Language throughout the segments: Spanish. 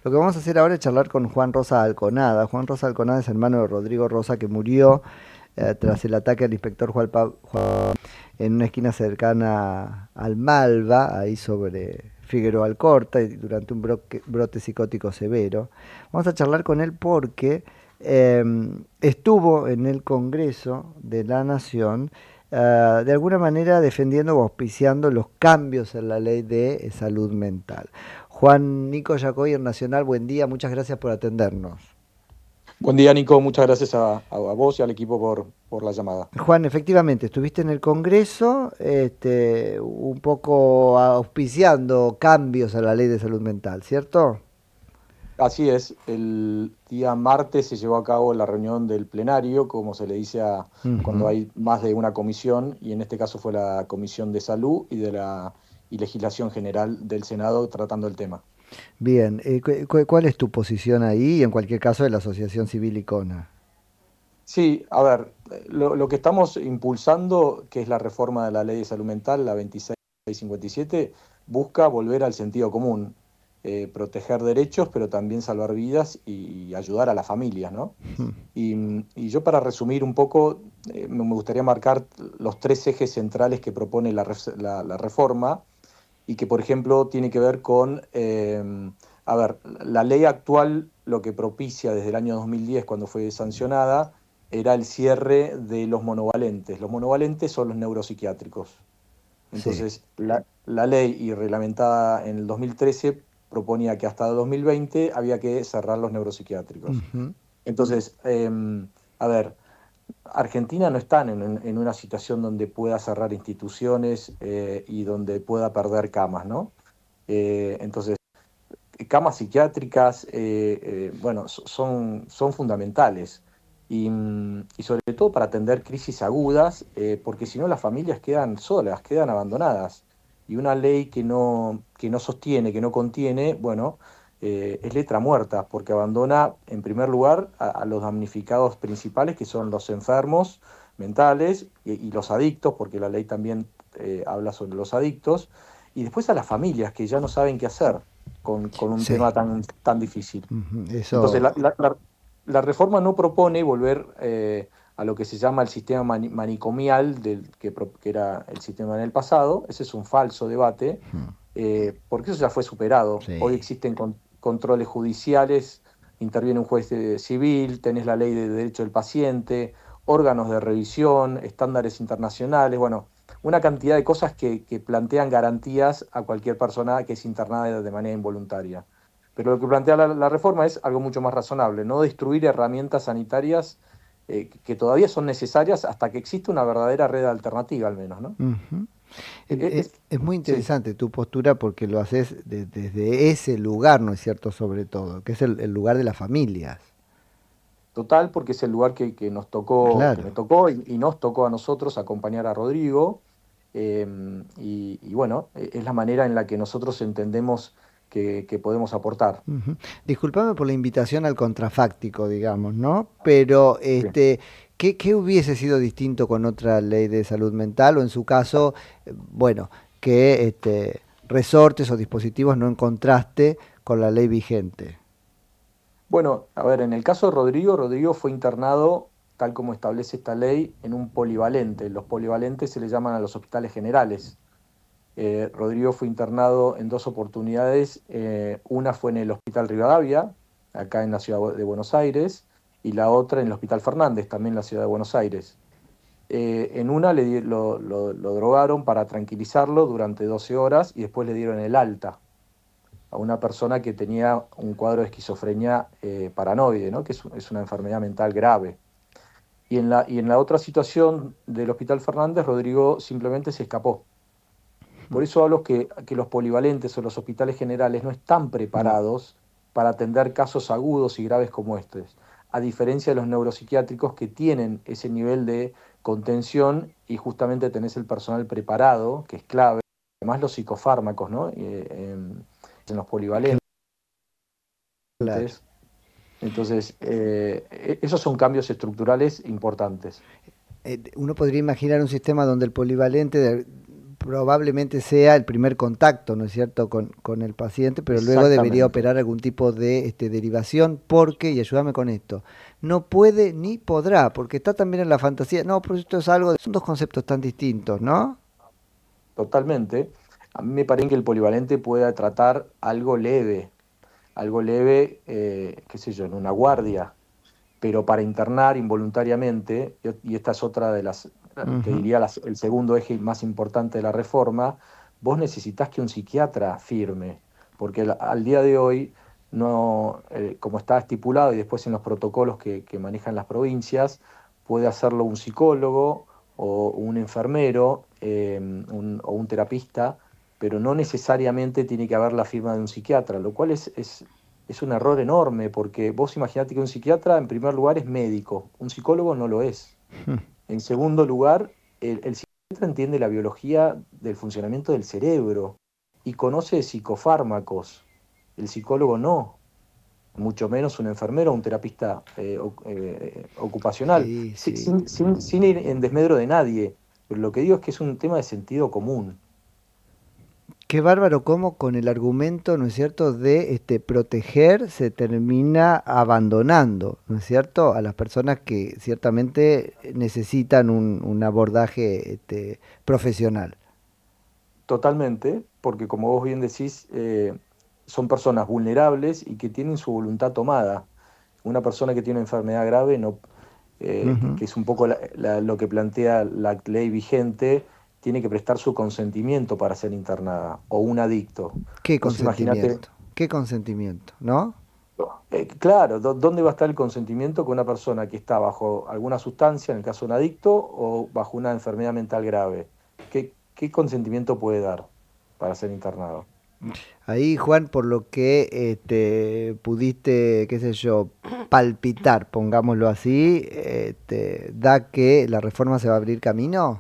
Lo que vamos a hacer ahora es charlar con Juan Rosa Alconada. Juan Rosa Alconada es hermano de Rodrigo Rosa, que murió tras el ataque al inspector Juan en una esquina cercana al Malva, ahí sobre Figueroa Alcorta, y durante un brote psicótico severo. Vamos a charlar con él porque estuvo en el Congreso de la Nación de alguna manera defendiendo o auspiciando los cambios en la ley de salud mental. Juan Nico Yacoy, Nacional, buen día, muchas gracias por atendernos. Buen día, Nico. Muchas gracias a vos y al equipo por la llamada. Juan, efectivamente, estuviste en el Congreso un poco auspiciando cambios a la ley de salud mental, ¿cierto? Así es, el día martes se llevó a cabo la reunión del plenario, como se le dice cuando Ujú. hay más de una comisión, y en este caso fue la Comisión de Salud y Legislación General del Senado tratando el tema. Bien, ¿cuál es tu posición ahí y en cualquier caso de la Asociación Civil Icona? Sí, a ver, lo que estamos impulsando, que es la reforma de la Ley de Salud Mental, la 2657, busca volver al sentido común, proteger derechos, pero también salvar vidas y ayudar a las familias, ¿no? Y yo para resumir un poco, me gustaría marcar los tres ejes centrales que propone la reforma y que, por ejemplo, tiene que ver con, a ver, la ley actual lo que propicia desde el año 2010, cuando fue sancionada, era el cierre de los monovalentes. Los monovalentes son los neuropsiquiátricos. Sí. Entonces, la ley y reglamentada en el 2013 proponía que hasta el 2020 había que cerrar los neuropsiquiátricos. Ujú. Entonces, a ver, Argentina no está en una situación donde pueda cerrar instituciones y donde pueda perder camas, ¿no? Entonces, camas psiquiátricas, bueno, son fundamentales. Y sobre todo para atender crisis agudas, porque si no las familias quedan solas, quedan abandonadas. Y una ley que no sostiene, que no contiene, bueno, es letra muerta, porque abandona en primer lugar a los damnificados principales, que son los enfermos mentales y los adictos, porque la ley también habla sobre los adictos, y después a las familias que ya no saben qué hacer con un Sí. tema tan difícil. Ujú. Entonces, Eso. la reforma no propone volver a lo que se llama el sistema manicomial que era el sistema en el pasado. Ese es un falso debate, Ujú. porque eso ya fue superado. Hoy Sí. existen controles judiciales, interviene un juez civil, tenés la ley de derecho del paciente, órganos de revisión, estándares internacionales, bueno, una cantidad de cosas que plantean garantías a cualquier persona que es internada de manera involuntaria. Pero lo que plantea la reforma es algo mucho más razonable, no destruir herramientas sanitarias que todavía son necesarias hasta que exista una verdadera red alternativa, al menos, ¿no? Ujú. Es, Es muy sí, interesante tu postura porque lo haces desde ese lugar, ¿no es cierto? Sobre todo, que es el lugar de las familias. total, porque es el lugar que nos tocó, que Claro. me tocó y nos tocó a nosotros acompañar a Rodrigo. Y bueno, es la manera en la que nosotros entendemos que podemos aportar. Ujú. Disculpame por la invitación al contrafáctico, digamos, ¿no? Pero Sí. ¿qué hubiese sido distinto con otra ley de salud mental? O en su caso, bueno, que resortes o dispositivos no encontraste con la ley vigente. Bueno, a ver, en el caso de Rodrigo fue internado, tal como establece esta ley, en un polivalente. Los polivalentes se le llaman a los hospitales generales. Rodrigo fue internado en dos oportunidades. Una fue en el Hospital Rivadavia, acá en la ciudad de Buenos Aires, y la otra en el Hospital Fernández, también en la ciudad de Buenos Aires. En una lo drogaron para tranquilizarlo durante 12 horas y después le dieron el alta a una persona que tenía un cuadro de esquizofrenia paranoide, ¿no? Que es una enfermedad mental grave. Y en la otra situación del Hospital Fernández, Rodrigo simplemente se escapó. Por eso hablo que los polivalentes o los hospitales generales no están preparados para atender casos agudos y graves como estos, a diferencia de los neuropsiquiátricos que tienen ese nivel de contención y justamente tenés el personal preparado, que es clave, además los psicofármacos, ¿no? En los polivalentes. Claro. Entonces, esos son cambios estructurales importantes. Uno podría imaginar un sistema donde el polivalente probablemente sea el primer contacto, ¿no es cierto?, con el paciente, pero luego debería operar algún tipo de derivación, porque, y ayúdame con esto, no puede ni podrá, porque está también en la fantasía, no, pero esto es algo, son dos conceptos tan distintos, ¿no? Totalmente. A mí me parece que el polivalente pueda tratar algo leve, qué sé yo, en una guardia, pero para internar involuntariamente, y esta es otra de las, te Ujú. diría el segundo eje más importante de la reforma, vos necesitas que un psiquiatra firme, porque al día de hoy, no, como está estipulado y después en los protocolos que manejan las provincias, puede hacerlo un psicólogo o un enfermero o un terapista, pero no necesariamente tiene que haber la firma de un psiquiatra, lo cual es un error enorme, porque vos imaginate que un psiquiatra, en primer lugar, es médico, un psicólogo no lo es. En segundo lugar, el psiquiatra entiende la biología del funcionamiento del cerebro y conoce psicofármacos. El psicólogo no, mucho menos un enfermero o un terapista ocupacional, Sí, sí. sin ir en desmedro de nadie. Pero lo que digo es que es un tema de sentido común. Qué bárbaro cómo con el argumento, ¿no es cierto?, de proteger se termina abandonando, ¿no es cierto?, a las personas que ciertamente necesitan un abordaje profesional. Totalmente, porque como vos bien decís, son personas vulnerables y que tienen su voluntad tomada. Una persona que tiene una enfermedad grave, no, Ujú. que es un poco lo que plantea la ley vigente, tiene que prestar su consentimiento para ser internada, o un adicto. Qué Vos imaginate, consentimiento, ¿no? claro, ¿dónde va a estar el consentimiento con una persona que está bajo alguna sustancia, en el caso de un adicto, o bajo una enfermedad mental grave? ¿Qué consentimiento puede dar para ser internado? Ahí, Juan, por lo que pudiste, qué sé yo, palpitar, pongámoslo así, da que la reforma se va a abrir camino.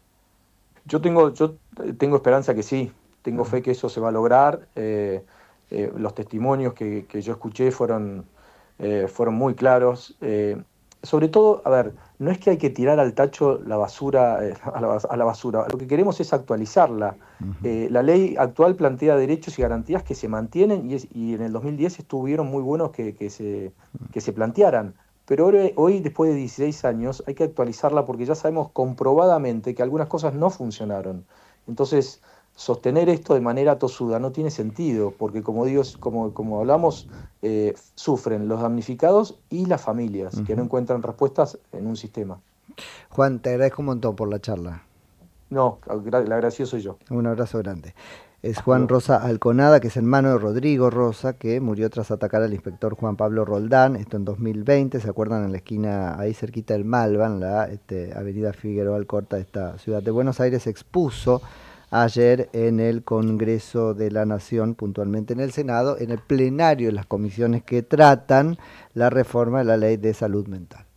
Yo tengo esperanza que sí, tengo Ajá. fe que eso se va a lograr. Los testimonios que yo escuché fueron muy claros. Sobre todo, a ver, no es que hay que tirar al tacho la basura, a la basura, lo que queremos es actualizarla. Ujú. La ley actual plantea derechos y garantías que se mantienen y en el 2010 estuvieron muy buenos que se plantearan. Pero hoy, después de 16 años, hay que actualizarla porque ya sabemos comprobadamente que algunas cosas no funcionaron. Entonces, sostener esto de manera tosuda no tiene sentido, porque como digo, como hablamos, sufren los damnificados y las familias que no Ujú. encuentran respuestas en un sistema. Juan, te agradezco un montón por la charla. No, el agradecido soy yo. Un abrazo grande. Es Hasta Juan luego. Rosa Alconada, que es hermano de Rodrigo Rosa, que murió tras atacar al inspector Juan Pablo Roldán, esto en 2020, ¿se acuerdan? En la esquina, ahí cerquita del Malva, en la avenida Figueroa Alcorta de esta ciudad de Buenos Aires, expuso ayer en el Congreso de la Nación, puntualmente en el Senado, en el plenario de las comisiones que tratan la reforma de la ley de salud mental.